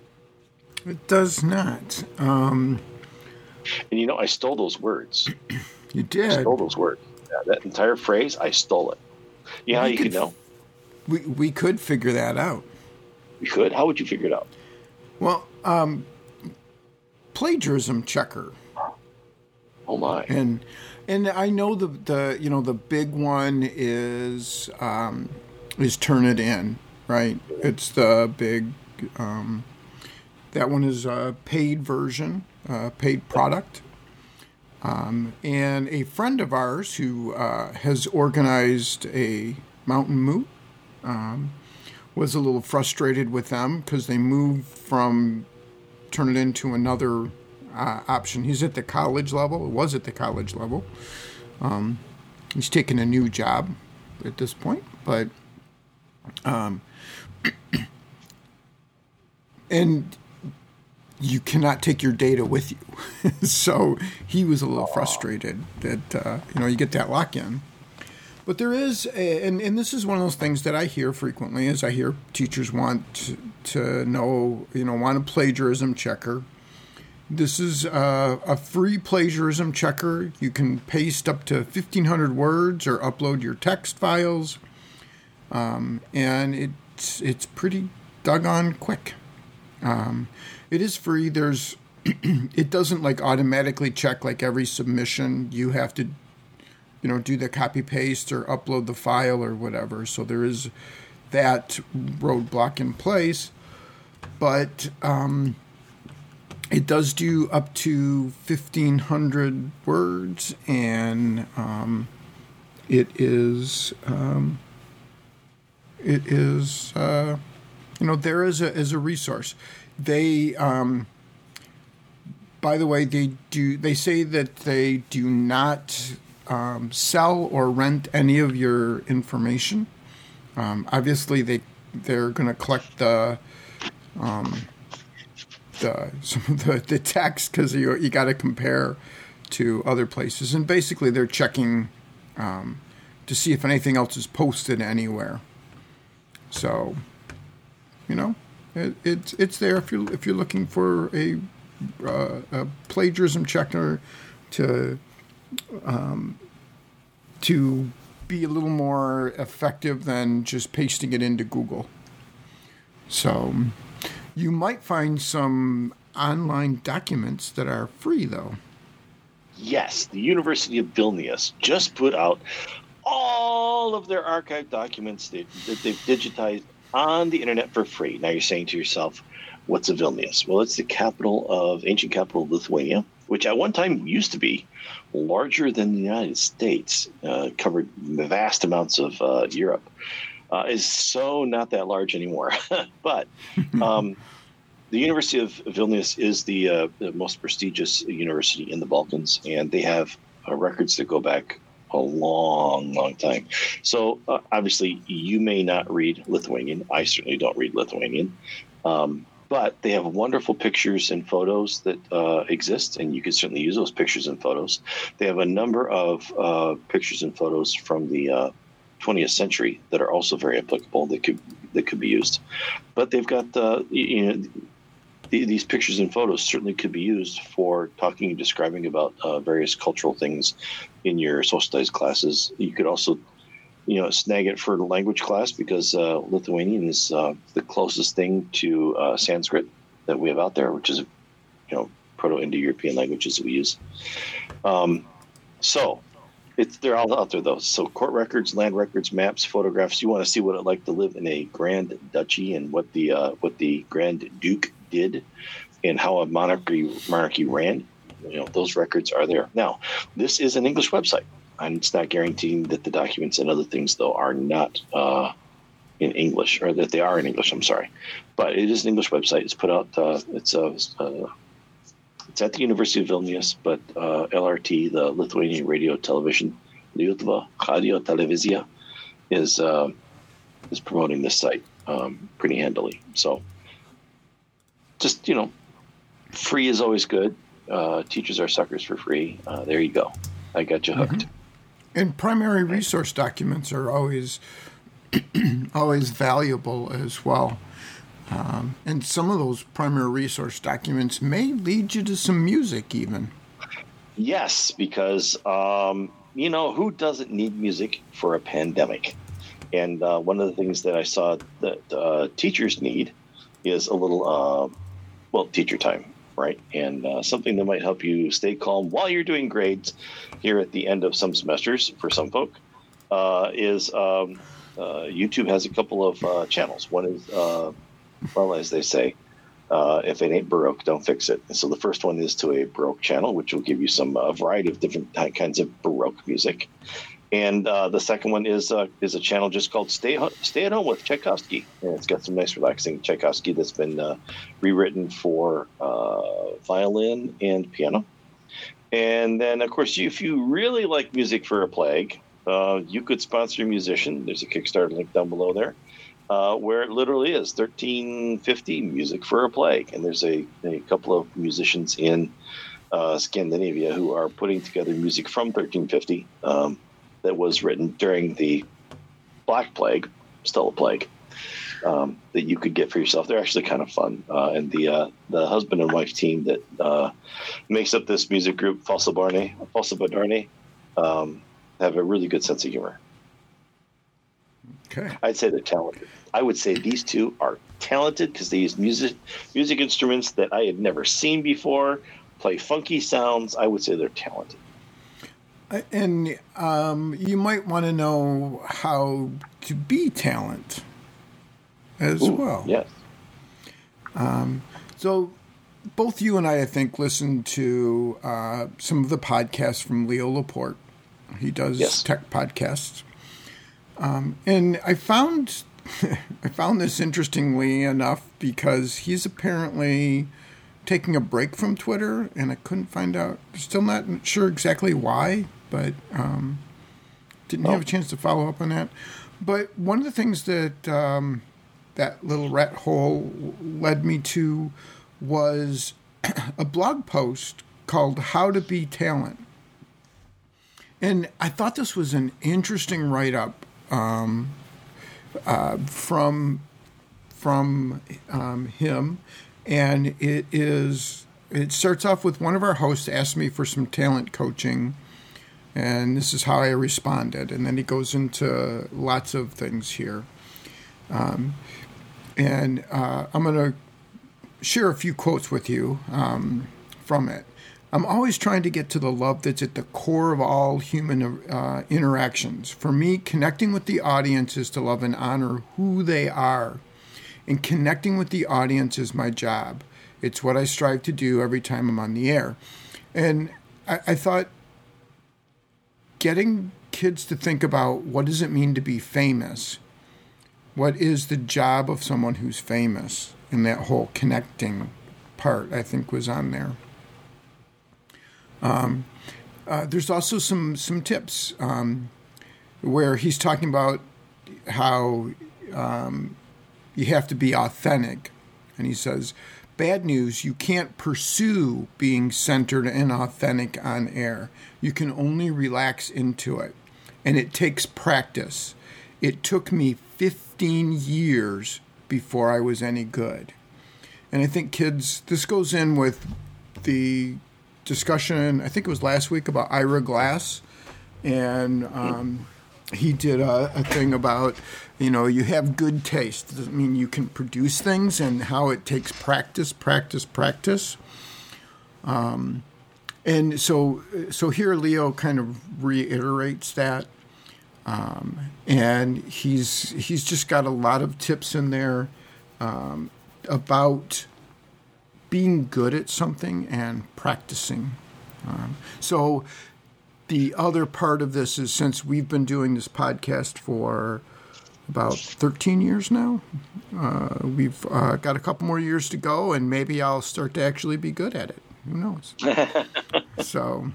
It does not. Um, and, you know, I stole those words. You did? I stole those words. Yeah, that entire phrase, I stole it. You know how you could know? We, we could figure that out. We could? How would you figure it out? Well, um, plagiarism checker. Oh, my. And and I know the, the you know, the big one is... Um, is Turnitin, right? It's the big, um, that one is a paid version, uh, paid product. Um, and a friend of ours who uh, has organized a mountain moot um, was a little frustrated with them because they moved from Turnitin to another uh, option. He's at the college level, was at the college level. Um, he's taken a new job at this point, but Um, and you cannot take your data with you. So he was a little frustrated that, uh, you know, you get that lock-in. But there is, a, and, and this is one of those things that I hear frequently, is I hear teachers want to, to know, you know, want a plagiarism checker. This is a, a free plagiarism checker. You can paste up to fifteen hundred words or upload your text files. Um, and it's it's pretty doggone quick. Um, it is free. There's it doesn't like automatically check like every submission. You have to, you know, do the copy paste or upload the file or whatever. So there is that roadblock in place, but um, it does do up to fifteen hundred words, and um, it is. Um, It is, uh, you know, there is a as a resource. They, um, by the way, they do. They say that they do not um, sell or rent any of your information. Um, obviously, they they're going to collect the um, the some of the, the text because you you got to compare to other places, and basically they're checking um, to see if anything else is posted anywhere. So, you know, it, it's it's there if you're if you're looking for a, uh, a plagiarism checker to um, to be a little more effective than just pasting it into Google. So, you might find some online documents that are free, though. Yes, the University of Vilnius just put out all of their archived documents that, that they've digitized on the internet for free. Now you're saying to yourself, what's a Vilnius? Well, it's the capital of ancient capital of Lithuania, which at one time used to be larger than the United States, uh, covered vast amounts of uh, Europe. Uh, is so not that large anymore. But um, the University of Vilnius is the, uh, the most prestigious university in the Balkans, and they have uh, records that go back a long, long time. So uh, obviously you may not read Lithuanian. I certainly don't read Lithuanian. Um, but they have wonderful pictures and photos that uh, exist, and you can certainly use those pictures and photos. They have a number of uh, pictures and photos from the uh, twentieth century that are also very applicable that could that could be used. But they've got uh, you know the, these pictures and photos certainly could be used for talking and describing about uh, various cultural things in your social studies classes. You could also you know snag it for language class because uh, Lithuanian is uh, the closest thing to uh, Sanskrit that we have out there, which is you know Proto-Indo-European languages that we use. Um, so. It's, they're all out there, though. So court records, land records, maps, photographs. You want to see what it like to live in a grand duchy and what the uh, what the Grand Duke did and how a monarchy monarchy ran. You know, those records are there. Now, this is an English website. And it's not guaranteeing that the documents and other things, though, are not uh, in English, or that they are in English. I'm sorry. But it is an English website. It's put out, uh, it's a, uh, It's at the University of Vilnius, but uh, L R T, the Lithuanian Radio Television, Lietuva Radio Televizija, is uh, is promoting this site um, pretty handily. So, just you know, free is always good. Uh, teachers are suckers for free. Uh, there you go. I got you hooked. Mm-hmm. And primary resource documents are always always valuable as well. Um, and some of those primary resource documents may lead you to some music even. Yes, because, um, you know, who doesn't need music for a pandemic? And uh, one of the things that I saw that uh, teachers need is a little, uh, well, teacher time, right? And uh, something that might help you stay calm while you're doing grades here at the end of some semesters for some folk uh, is um, uh, YouTube has a couple of uh, channels. One is... Uh, Well, as they say, uh, if it ain't Baroque, don't fix it. And so the first one is to a Baroque channel, which will give you some uh, variety of different kinds of Baroque music. And uh, the second one is uh, is a channel just called Stay Stay at Home with Tchaikovsky. And it's got some nice, relaxing Tchaikovsky that's been uh, rewritten for uh, violin and piano. And then, of course, if you really like music for a plague, uh, you could sponsor a musician. There's a Kickstarter link down below there. Uh, where it literally is thirteen fifty music for a plague. And there's a, a couple of musicians in uh, Scandinavia who are putting together music from thirteen fifty um, that was written during the Black Plague, still a plague, um, that you could get for yourself. They're actually kind of fun. Uh, and the uh, the husband and wife team that uh, makes up this music group, Falsa Barney, Falsa Barney, um, have a really good sense of humor. Okay. I'd say they're talented. I would say these two are talented because they use music music instruments that I had never seen before, play funky sounds. I would say they're talented. And um, you might want to know how to be talent as Ooh, well. Yes. Um, so both you and I, I think, listened to uh, some of the podcasts from Leo Laporte. He does yes. tech podcasts. Um, and I found I found this interestingly enough because he's apparently taking a break from Twitter, and I couldn't find out. Still not sure exactly why, but um, didn't oh. have a chance to follow up on that. But one of the things that um, that little rat hole led me to was a blog post called "How to Be Talent," and I thought this was an interesting write-up. Um, uh, from from um, him, and it is it starts off with one of our hosts asked me for some talent coaching, and this is how I responded, and then he goes into lots of things here, um, and uh, I'm going to share a few quotes with you um, from it. I'm always trying to get to the love that's at the core of all human uh, interactions. For me, connecting with the audience is to love and honor who they are. And connecting with the audience is my job. It's what I strive to do every time I'm on the air. And I, I thought getting kids to think about what does it mean to be famous? What is the job of someone who's famous? And that whole connecting part, I think, was on there. Um, uh, there's also some some tips um, where he's talking about how um, you have to be authentic. And he says, bad news, you can't pursue being centered and authentic on air. You can only relax into it. And it takes practice. It took me fifteen years before I was any good. And I think kids, this goes in with the discussion, I think it was last week, about Ira Glass. And um, he did a, a thing about, you know, you have good taste. It doesn't mean you can produce things, and how it takes practice, practice, practice. Um, and so, so here Leo kind of reiterates that. Um, and he's he's just got a lot of tips in there um, about being good at something and practicing. Um, so the other part of this is, since we've been doing this podcast for about thirteen years now, uh, we've uh, got a couple more years to go, and maybe I'll start to actually be good at it. Who knows? so,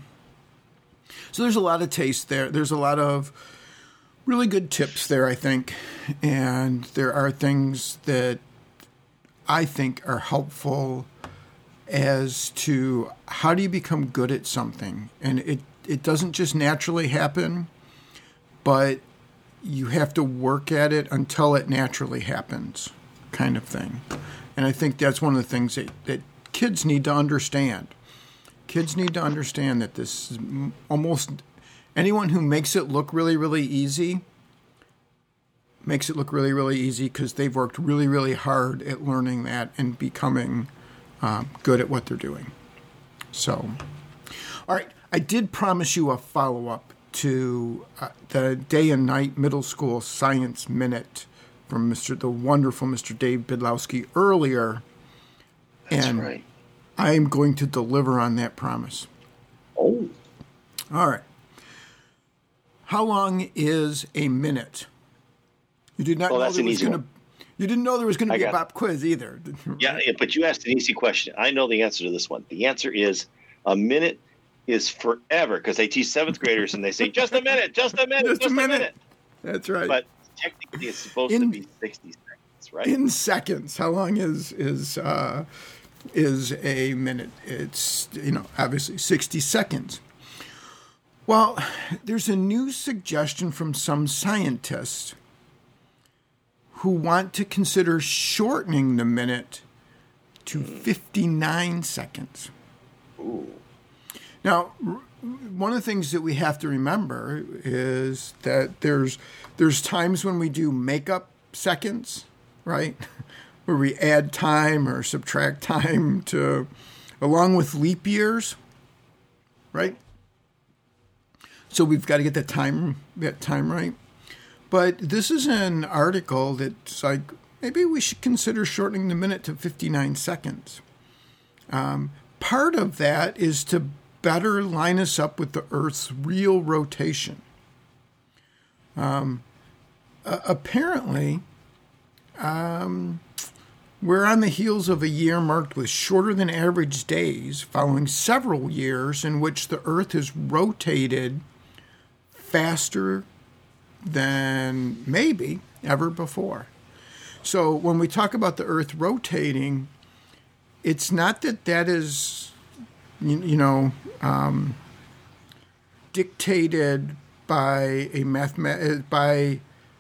so there's a lot of taste there. There's a lot of really good tips there, I think. And there are things that I think are helpful as to how do you become good at something. And it, it doesn't just naturally happen, but you have to work at it until it naturally happens, kind of thing. And I think that's one of the things that, that kids need to understand. Kids need to understand that this is almost... Anyone who makes it look really, really easy makes it look really, really easy because they've worked really, really hard at learning that and becoming uh, good at what they're doing. So, all right, I did promise you a follow-up to uh, the Day and Night Middle School Science Minute from Mister the wonderful Mister Dave Bydlowski earlier. That's and right. I am going to deliver on that promise. Oh. All right. How long is a minute? You did not well, know that's there an was easy going to. You didn't know there was going to be a got pop quiz either. Yeah, yeah, but you asked an easy question. I know the answer to this one. The answer is a minute is forever, because they teach seventh graders and they say just a minute, just a minute, Just just, a a, minute. minute. That's right. But technically, it's supposed In- to be sixty seconds, right? In seconds. How long is is uh, is a minute? It's, you know, obviously sixty seconds. Well, there's a new suggestion from some scientists who want to consider shortening the minute to fifty-nine seconds. Ooh. Now, one of the things that we have to remember is that there's there's times when we do make-up seconds, right? Where we add time or subtract time to, along with leap years, right? So we've got to get that time that time right. But this is an article that's like, maybe we should consider shortening the minute to fifty-nine seconds. Um, part of that is to better line us up with the Earth's real rotation. Um, uh, apparently, um, we're on the heels of a year marked with shorter than average days, following several years in which the Earth has rotated faster than maybe ever before. So when we talk about the Earth rotating, it's not that that is, you, you know, um, dictated by a mathemat- by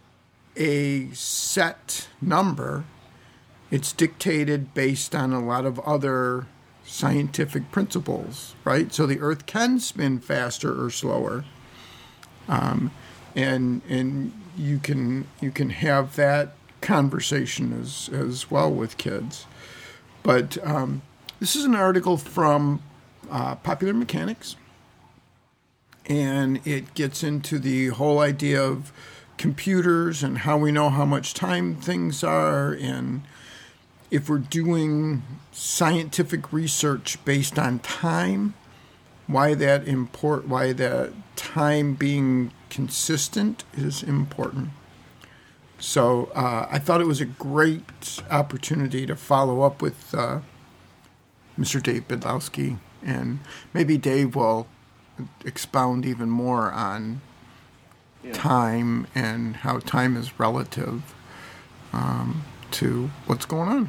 a set number. It's dictated based on a lot of other scientific principles, right? So the Earth can spin faster or slower. Um, and and you can you can have that conversation as as well with kids. But um, this is an article from uh, popular mechanics. And it gets into the whole idea of computers and how we know how much time things are, and if we're doing scientific research based on time, why that import, why that time being consistent is important. So uh, I thought it was a great opportunity to follow up with uh, Mister Dave Bydlowski, and maybe Dave will expound even more on yeah. time and how time is relative um, to what's going on.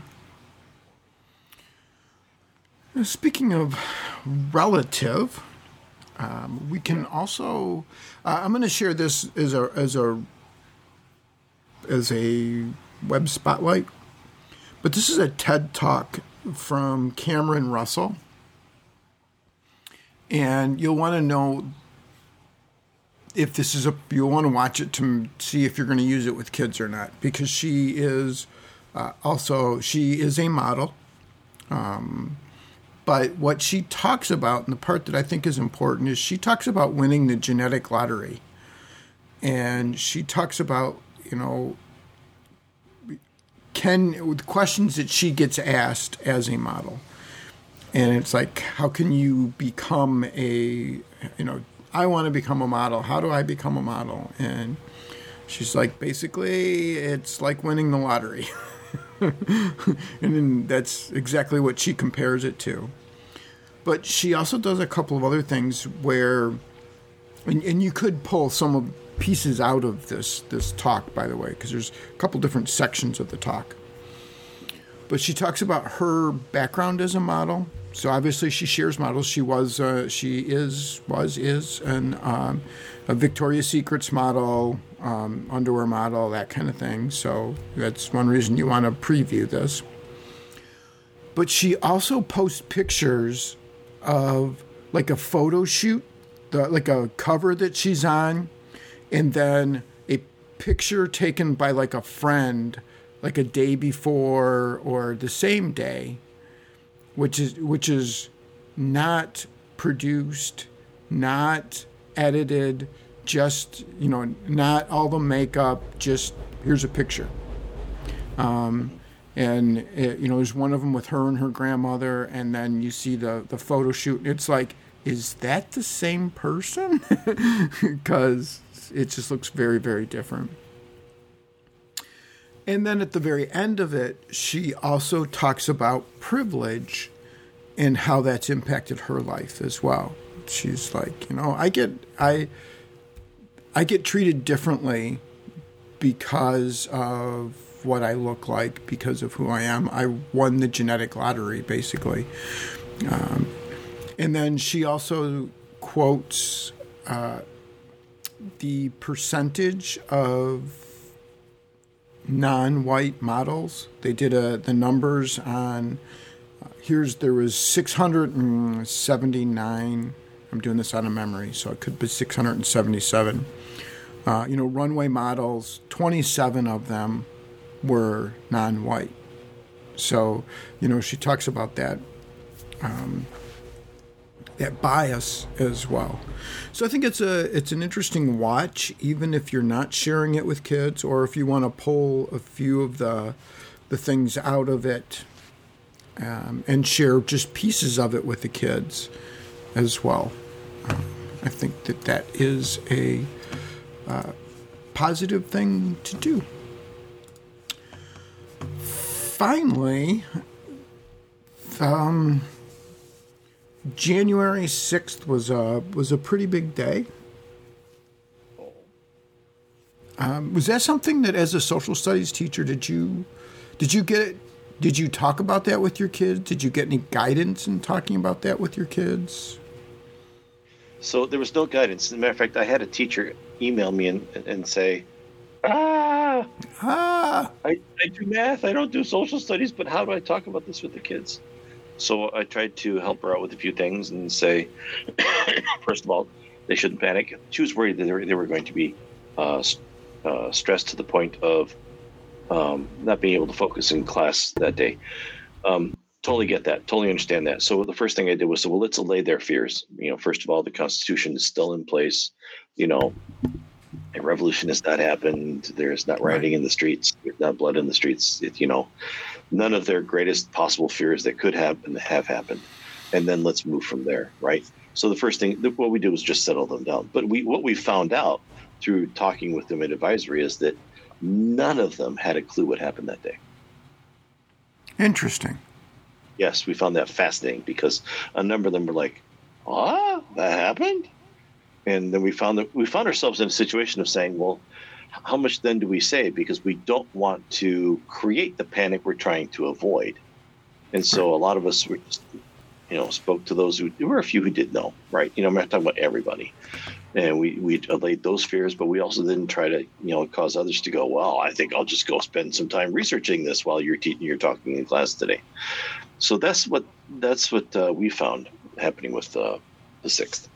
Now, speaking of relative, um, we can also. Uh, I'm going to share this as a as a as a web spotlight, but this is a TED Talk from Cameron Russell. And you'll want to know if this is a, you'll want to watch it to see if you're going to use it with kids or not, because she is uh, also, she is a model. Um, but what she talks about, and the part that I think is important, is she talks about winning the genetic lottery. And she talks about, you know, can, with questions that she gets asked as a model. And it's like, how can you become a, you know, I want to become a model. How do I become a model? And she's like, basically, it's like winning the lottery. And then that's exactly what she compares it to. But she also does a couple of other things where, and, and you could pull some of pieces out of this, this talk, by the way, because there's a couple different sections of the talk. But she talks about her background as a model. So obviously she shares models. She was, uh, she is, was, is an, um, a Victoria's Secrets model, um, underwear model, that kind of thing. So that's one reason you want to preview this. But she also posts pictures of like a photo shoot, the, like a cover that she's on, and then a picture taken by like a friend, like a day before or the same day, which is which is not produced, not edited, just, you know, not all the makeup, just here's a picture. Um, and, it, you know, there's one of them with her and her grandmother, and then you see the, the photo shoot. It's like, is that the same person? Because it just looks very, very different. And then at the very end of it, she also talks about privilege and how that's impacted her life as well. She's like, you know, I get I I get treated differently because of what I look like, because of who I am. I won the genetic lottery, basically. Um, and then she also quotes uh, the percentage of non-white models. They did a, the numbers on, uh, here's, there was six hundred seventy-nine, I'm doing this out of memory, so it could be six hundred seventy-seven. Uh, you know, runway models, twenty-seven of them were non-white. So, you know, she talks about that, um, that bias as well. So I think it's a it's an interesting watch, even if you're not sharing it with kids, or if you want to pull a few of the the things out of it um, and share just pieces of it with the kids as well. Um, I think that that is a uh, positive thing to do. Finally, um. January sixth was a was a pretty big day. Um, was that something that, as a social studies teacher, did you did you get did you talk about that with your kids? Did you get any guidance in talking about that with your kids? So there was no guidance. As a matter of fact, I had a teacher email me and and say, "Ah, ah, I, I do math. I don't do social studies. But how do I talk about this with the kids?" So I tried to help her out with a few things and say, first of all, they shouldn't panic. She was worried that they were, they were going to be uh, uh, stressed to the point of um, not being able to focus in class that day. Um, Totally get that. Totally understand that. So the first thing I did was, so well, let's allay their fears. You know, first of all, the Constitution is still in place. You know, a revolution has not happened. There's not rioting in the streets. There's not blood in the streets. It, you know, none of their greatest possible fears that could happen have happened. And then let's move from there, right? So the first thing, what we did was just settle them down. But we, what we found out through talking with them at advisory is that none of them had a clue what happened that day. Interesting. Yes, we found that fascinating because a number of them were like, "Ah, that happened," and then we found that we found ourselves in a situation of saying, "Well, how much then do we say?" Because we don't want to create the panic we're trying to avoid, and so a lot of us were just, you know, spoke to those who there were a few who did know, right? You know, I'm not talking about everybody, and we we allayed those fears, but we also didn't try to, you know, cause others to go, "Well, I think I'll just go spend some time researching this while you're teaching, you're talking in class today." So that's what that's what uh, we found happening with uh, the sixth.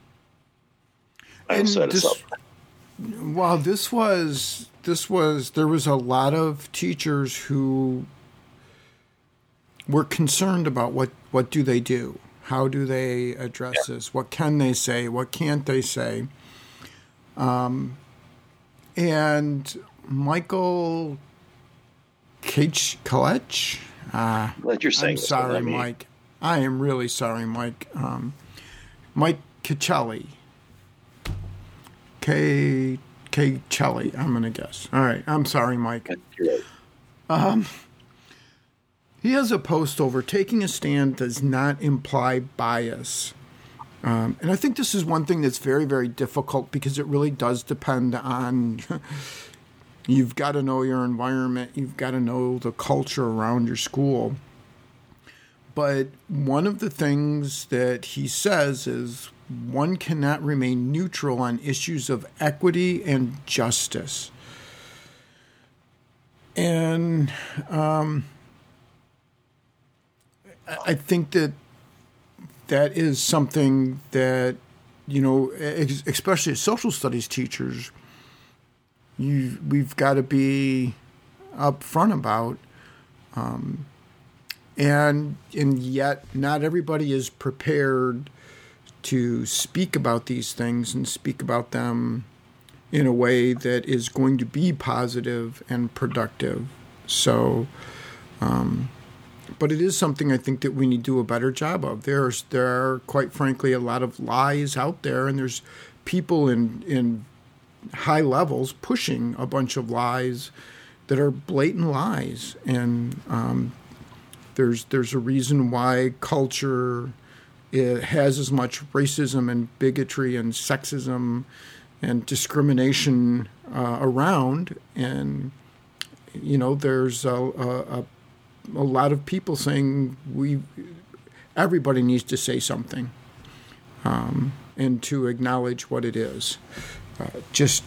I And set us this, up. Wow, this was this was there was a lot of teachers who were concerned about what, what do they do? How do they address yeah. this? What can they say? What can't they say? Um, and Michael Kach Kalech. Uh, Glad you're saying I'm sorry, Mike. I am really sorry, Mike. Um, Mike Kachelli. K. Kachelli, I'm going to guess. All right. I'm sorry, Mike. Um, he has a post over taking a stand does not imply bias. Um, and I think this is one thing that's very, very difficult because it really does depend on... You've got to know your environment. You've got to know the culture around your school. But one of the things that he says is one cannot remain neutral on issues of equity and justice. And um, I think that that is something that, you know, especially as social studies teachers, You, we've got to be upfront about, um, and and yet not everybody is prepared to speak about these things and speak about them in a way that is going to be positive and productive. So, um, but it is something I think that we need to do a better job of. There's there are, quite frankly, a lot of lies out there, and there's people in in high levels pushing a bunch of lies that are blatant lies, and um, there's there's a reason why culture it has as much racism and bigotry and sexism and discrimination uh, around, and you know there's a, a a lot of people saying we everybody needs to say something um, and to acknowledge what it is. Uh, just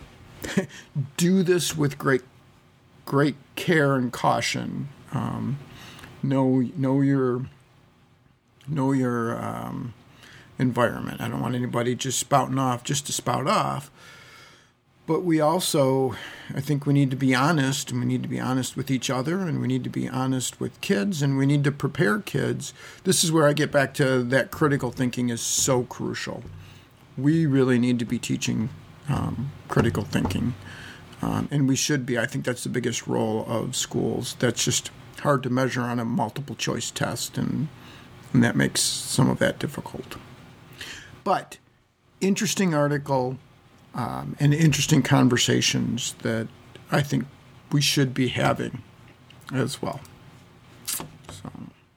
do this with great, great care and caution. Um, know, know your, know your um, environment. I don't want anybody just spouting off just to spout off. But we also, I think we need to be honest, and we need to be honest with each other, and we need to be honest with kids, and we need to prepare kids. This is where I get back to that critical thinking is so crucial. We really need to be teaching um, critical thinking, um, and we should be. I think that's the biggest role of schools. That's just hard to measure on a multiple choice test, and, and that makes some of that difficult. But interesting article um, and interesting conversations that I think we should be having as well. So.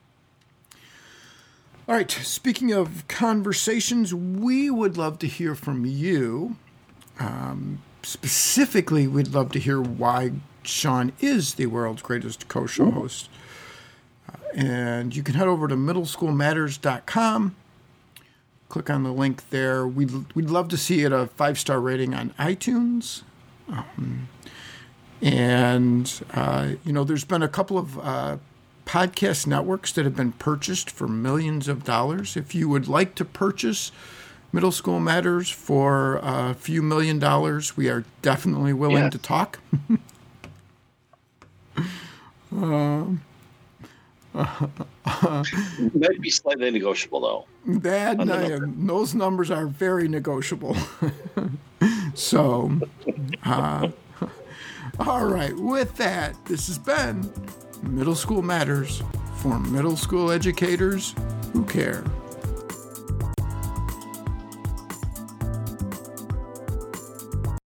All right, speaking of conversations, we would love to hear from you. Um, specifically, we'd love to hear why Sean is the world's greatest co-show host. Uh, and you can head over to middle school matters dot com. Click on the link there. We'd, we'd love to see it a five-star rating on iTunes. Um, and, uh, you know, there's been a couple of... Uh, podcast networks that have been purchased for millions of dollars. If you would like to purchase Middle School Matters for a few million dollars, we are definitely willing yes. to talk. um, uh, Uh, Might be slightly negotiable, though. that on the uh, number. those numbers are very negotiable. So, uh, all right. With that, this has been Middle School Matters for middle school educators who care.